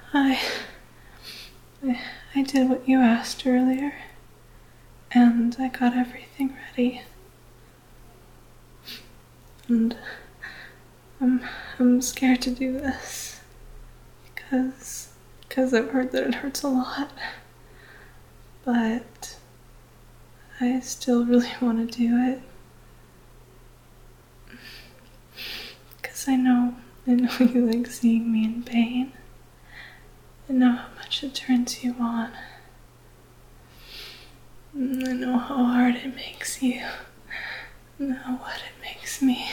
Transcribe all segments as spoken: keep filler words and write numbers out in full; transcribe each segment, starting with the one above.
I, I, I did what you asked earlier, and I got everything ready. And I'm, I'm scared to do this, because, because I've heard that it hurts a lot, but I still really want to do it, because I know, I know you like seeing me in pain. I know how much it turns you on. I know how hard it makes you. I know what it makes me.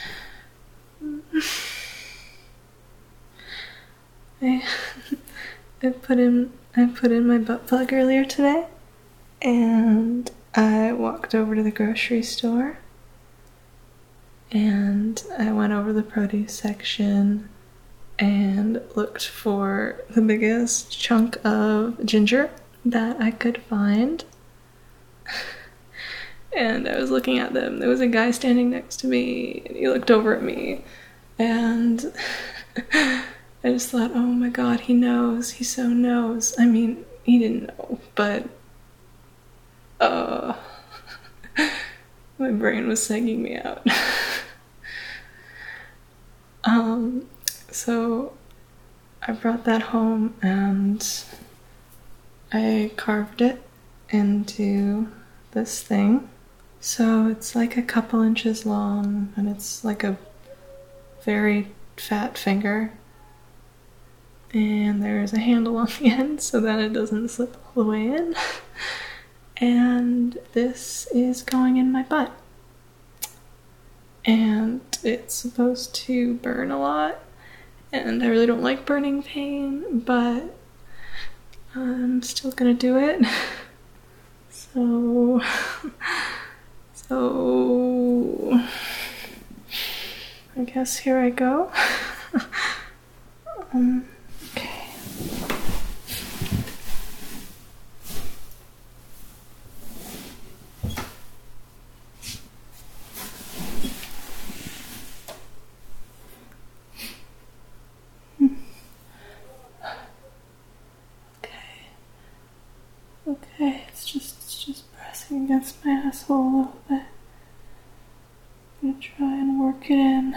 I, I put in I put in my butt plug earlier today, and I walked over to the grocery store, and I went over the produce section and looked for the biggest chunk of ginger that I could find. And I was looking at them. There was a guy standing next to me, and he looked over at me, and I just thought, oh my god, he knows. He so knows. I mean, he didn't know, but uh, my brain was psyching me out. um, so I brought that home and I carved it into this thing. So it's like a couple inches long, and it's like a very fat finger. And there's a handle on the end so that it doesn't slip all the way in. And this is going in my butt. And it's supposed to burn a lot. And I really don't like burning pain, but I'm still gonna do it. So, so, I guess here I go. um, okay. Okay, it's just, it's just pressing against my asshole a little bit. I'm gonna try and work it in.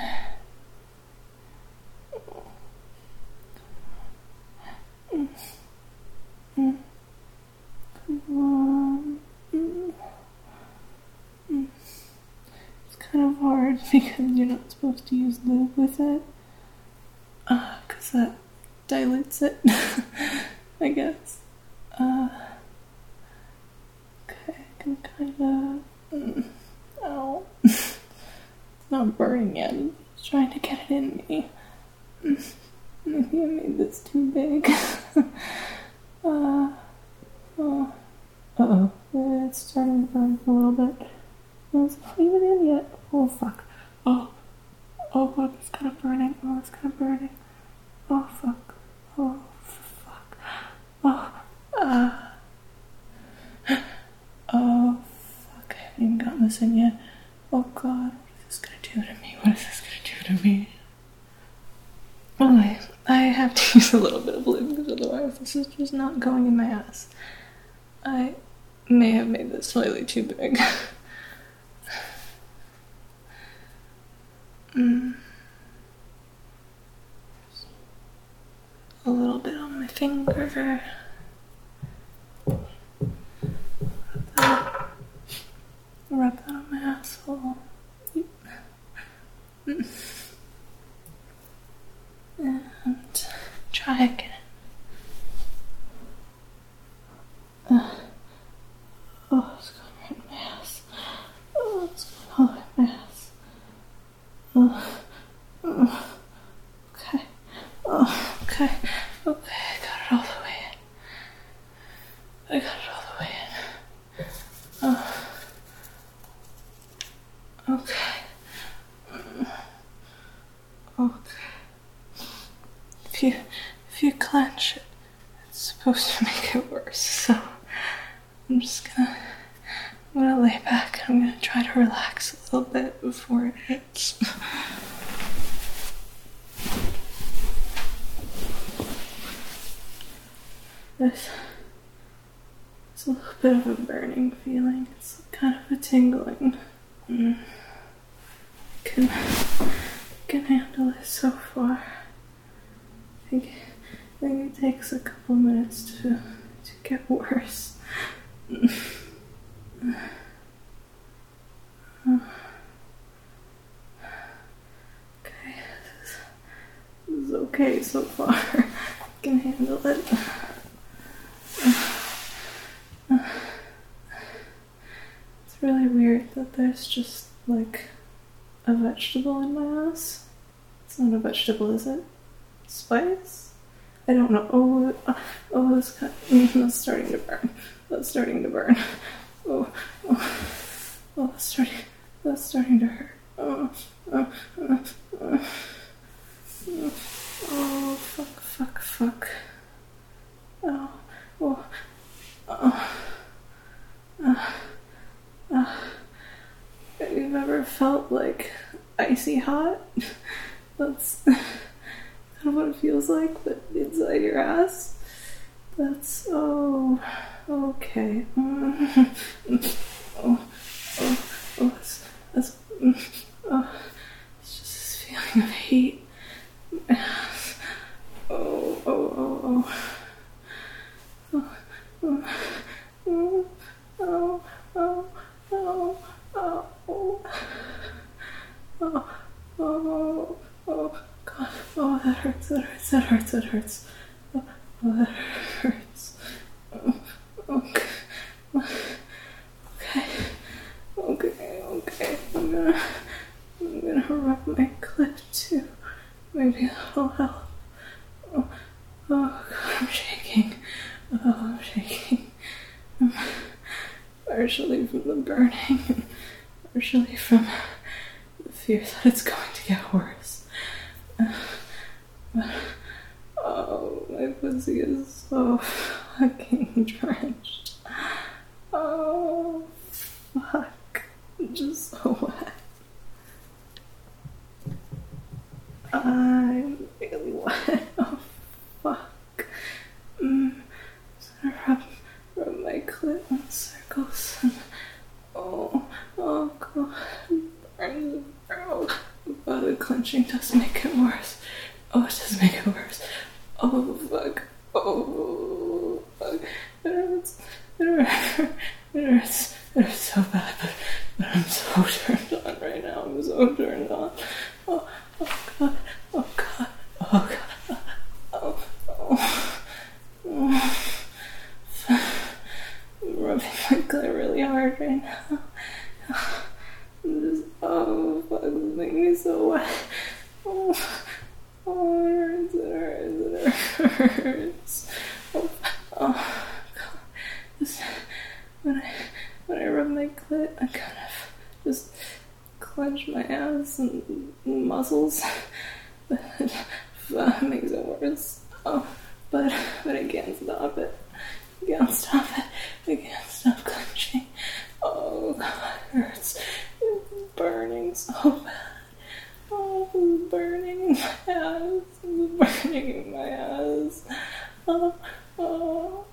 Mm. Mm. Come on. Mm. Mm. It's kind of hard because you're not supposed to use lube with it. Uh, cause that dilutes it, I guess. Uh, okay, I can kind of, mm, ow. It's not burning yet, it's trying to get it in me. Mm, maybe I made this too big. uh, oh, uh-oh, it's starting to burn a little bit. No, it's not even in yet. Oh, fuck. Oh, oh, fuck, it's kind of burning. Oh, it's kind of burning. Oh, fuck. Oh, fuck. Oh, uh. Oh, fuck. I haven't even gotten this in yet. Oh, God. What is this gonna do to me? What is this gonna do to me? Oh, I, I have to use a little bit of lube because otherwise this is just not going in my ass. I may have made this slightly too big. mm. A little bit on my finger. Rub that, rub that on my asshole. And try again. Uh, oh, it's going right in my ass. Oh, it's going all right in my ass. Oh, oh, okay. Oh, okay. Okay, I got it all the way in. I got it all the way in. Oh. Okay. Okay. If you, if you clench it, it's supposed to make it worse, so I'm just gonna, I'm gonna lay back and I'm gonna try to relax a little bit before it hits. there's, there's a little bit of a burning feeling. It's kind of a tingling. Mm. I can, I can handle it so far. I think, I think it takes a couple minutes to, to get worse. Mm. Okay, this is, this is okay so far. I can handle it. It's really weird that there's just like a vegetable in my ass. It's not a vegetable, is it? Spice? I don't know. Oh, uh, oh, that's, kind of, that's starting to burn. That's starting to burn. Oh, oh, oh, that's starting. That's starting to hurt. Oh, oh, oh, oh, oh, fuck, fuck, fuck. Oh, oh, oh, oh, oh. Have you ever felt like icy hot? That's kind of what it feels like, but inside your ass. That's, oh, okay. Oh, oh, oh, that's, that's, oh, it's just this feeling of heat. Oh, oh, oh, oh. Oh, oh, oh, oh, oh, oh, oh, oh, oh, oh, God, oh, that hurts, that hurts, that hurts, that hurts, oh, oh that hurts, oh, okay, okay, okay, okay, I'm gonna, I'm gonna rub my clit too, maybe that'll help, oh, oh, God, I'm shaking, oh, I'm shaking, um, partially from the burning, partially from the fear that it's going to get worse. Uh, but, oh, my pussy is so fucking drenched. Oh, fuck. I'm just so wet. I'm really wet. Oh, fuck. Mm. Just gonna rub, rub my clit in circles. And, oh, oh, God. Burns, oh, oh, the clenching does make it worse. Oh, it does make it worse. Oh, fuck. Oh, fuck. It hurts. It hurts. It hurts. It hurts so bad, but, but I'm so turned on right now. I'm so turned on. Oh, oh, God. Oh, God. Oh, God. Oh, oh. Oh. I'm rubbing my clit really hard right now. I'm just, oh, fuck, this makes me so wet. Oh, oh, it hurts, it hurts, it hurts. Oh, oh, God. Just, when I, when I rub my clit, I kind of just clench my ass and muscles. But that makes it worse. Oh, but, but I can't stop it. I can't stop it. I can't stop clenching. Oh, God, it hurts. It's burning so bad. Oh, it's burning in my ass. It's burning in my ass. Oh, oh.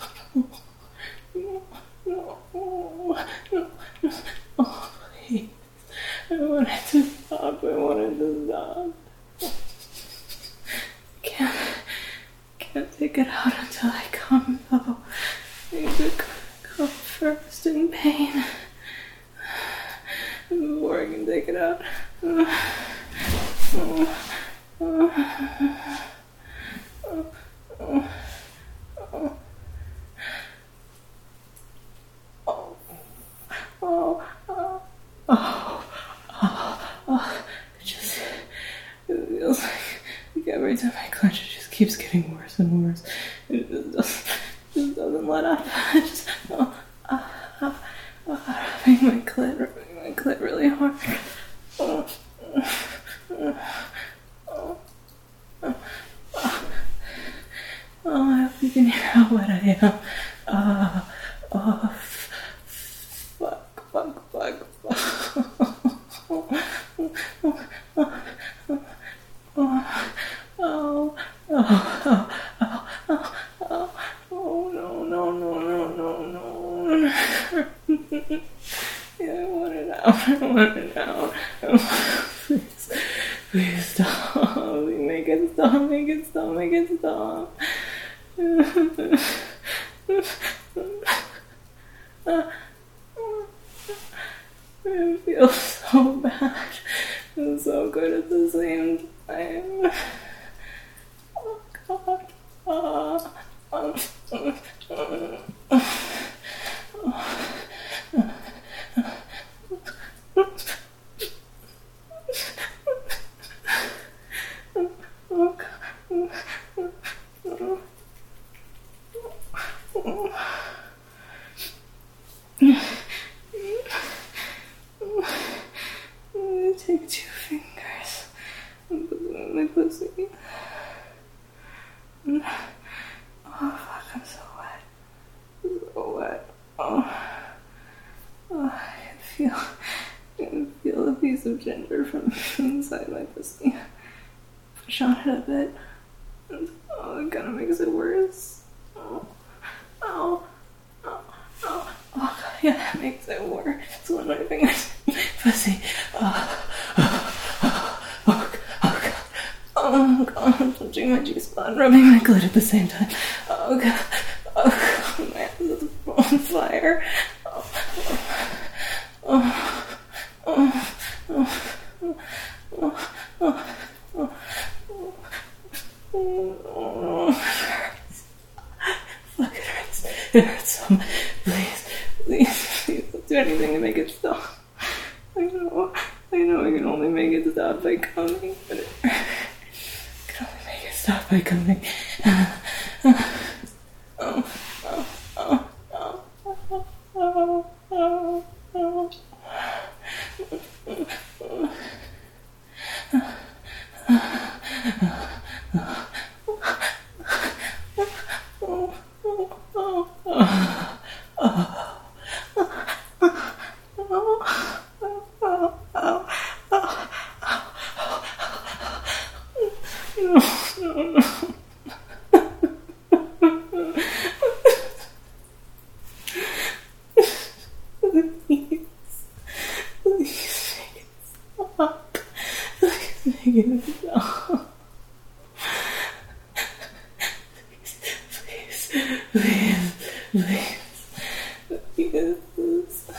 No, no, no, no, no. Oh, please. I wanted to stop. I wanted to stop. I can't, can't take it out until I come, though. I need to come first in pain before I can take it out. Oh, oh, oh, oh, oh, oh, oh, oh, oh, oh, it just, it feels like, like every time I clench, it just keeps getting worse and worse. It just doesn't, just doesn't let up. I just, oh, oh, oh, oh, rubbing my clit, rubbing my clit really hard. Oh, oh, oh, oh, oh, oh, I hope you can hear how wet I am. Uh, oh, fuck, fuck, fuck, fuck. Oh, oh, oh, oh, oh, oh, oh, oh, oh, oh, Please, please stop. Make it stop, make it stop, make it stop. It feels so bad and so good at the same time. Oh God. Uh, um, uh, Take two fingers and put them in my pussy. Oh fuck, I'm so wet. So wet. Oh, oh I can feel, I can feel a piece of ginger from inside my pussy. Push on it a bit. Oh, it kind of makes it worse. Oh, oh, oh, oh, oh God, yeah, that makes it worse. It's one of my fingers. Pussy. Oh, oh, oh, oh, oh God. Oh God, I'm touching my G-spot, rubbing my clit at the same time. Oh God. Oh God, my ass is on fire. Oh, oh, oh, oh, oh, oh, oh, oh, oh, oh, it hurts. Fuck, it hurts. It hurts so much. Please, please, please don't do anything to make it stop. I know, I know I can only make it stop by coming, but it I can only make it stop by coming. Oh, oh, oh, oh, oh, oh, oh, oh. Please, please, please.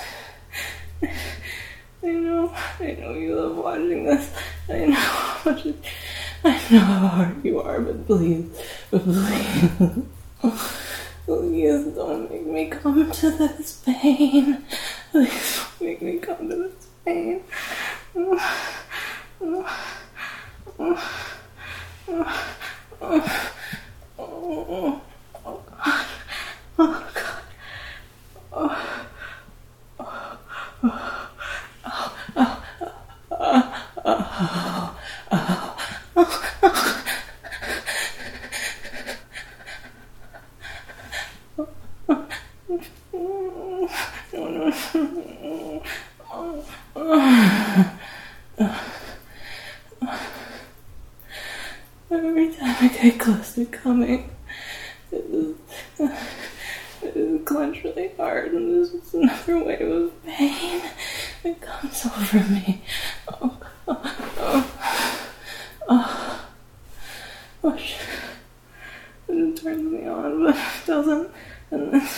I know, I know you love watching this. I know how much it, I know how hard you are, but please, but please, please don't make me come to this pain. Please don't make me come to this pain. Oh, oh, oh, oh, oh, oh God. Oh God. Oh. Oh. Oh. Oh. Oh. Oh. Oh. Oh. No, no. Oh. Oh. Every time I get close to coming, it is, it is clench really hard, and there's just another wave of pain that comes over me. Oh, oh, oh, oh, oh shit. It turns me on, but it doesn't. And then,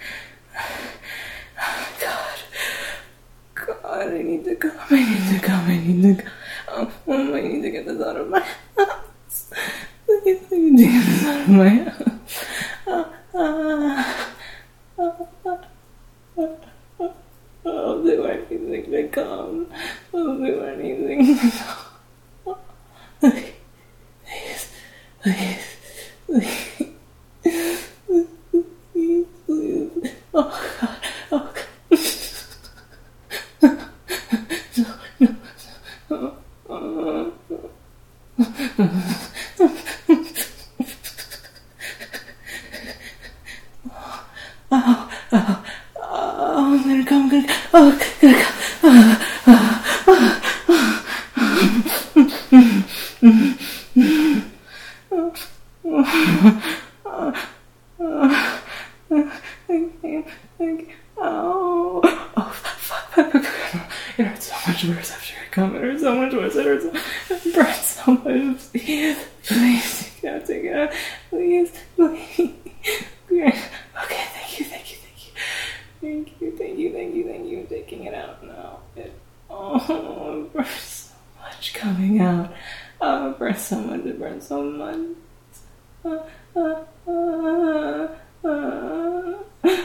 God, God, I need to come, I need to come, I need to come. Oh, I need to get this out of my house. Please, I need to get this out of my house. Uh, uh, uh, uh, uh, uh, I'll do anything to come. I'll do anything to come. Please, please, please, please, please, please. Oh God, oh God. No, no, no. Oh, oh, oh, oh, I'm gonna come, I'm gonna come, oh, I'm gonna come, oh, oh, oh, oh, I can't, I can't, oh, oh, fuck, fuck, fuck, it hurts so much worse after I come, it please, please, take it out, take it out, please, please. Okay, thank you, thank you, thank you. Thank you, thank you, thank you, thank you. Taking it out now. It, oh, it burns so much coming out. Oh, it burns so much, it burns so much. Uh, uh, uh, uh,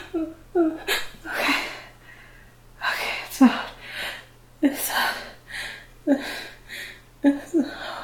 okay. Okay, it's out. It's out. It's out.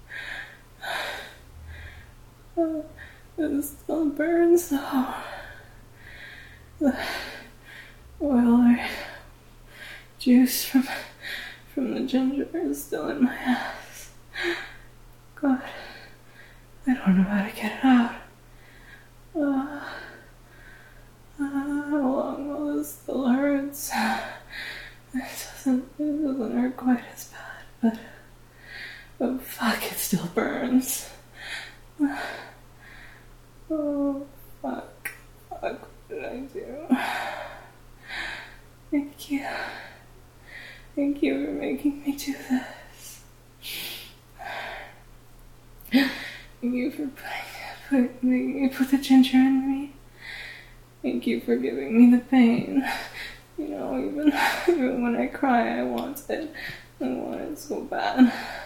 Uh, it still burns though. The oil or juice from from the ginger is still in my ass. God, I don't know how to get it out. Uh, uh, how long will this still hurts? It doesn't, it doesn't hurt quite as bad, but, but fuck, it still burns. Oh, fuck, fuck, what did I do? Thank you. Thank you for making me do this. Thank you for putting, putting me, put the ginger in me. Thank you for giving me the pain. You know, even, even when I cry, I want it. I want it so bad.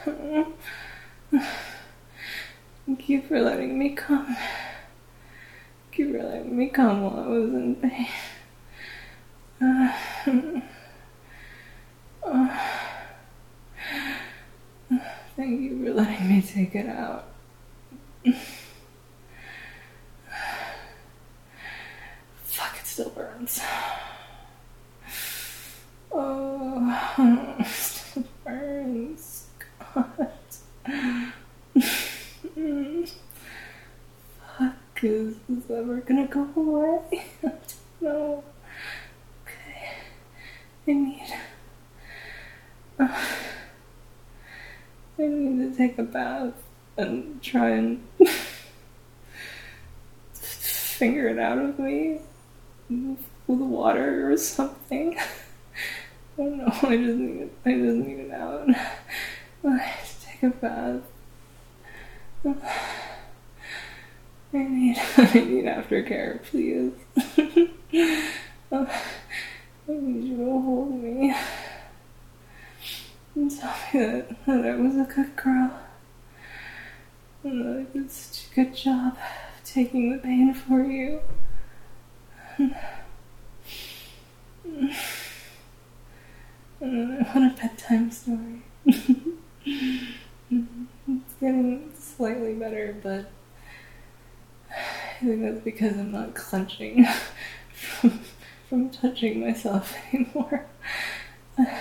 Thank you for letting me come. Thank you for letting me come while I was in pain. Uh, uh, thank you for letting me take it out. Fuck, it still burns. Oh, it still burns. God. Fuck, is this ever gonna go away? I don't know. Okay, I need... Uh, I need to take a bath and try and finger it out of me with water or something. I don't know, I just need it, I just need it out. I have to take a bath. I need, I need aftercare, please. I need you to hold me and tell me that, that I was a good girl and that I did such a good job of taking the pain for you. And then I want a bedtime story. It's getting slightly better, but I think that's because I'm not clenching from, from touching myself anymore. I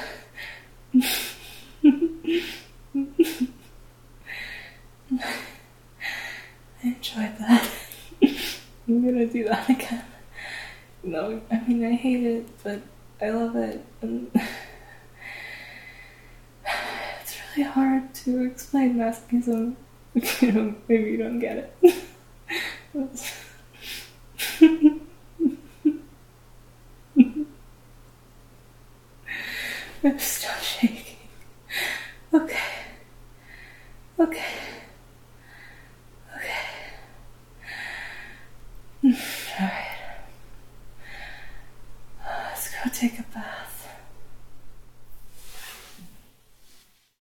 enjoyed that. I'm gonna do that again. No, I mean, I hate it, but I love it. And it's really hard to explain masochism. You know, maybe you don't get it. I'm still shaking. Okay. Okay. Okay. Alright. Let's go take a bath.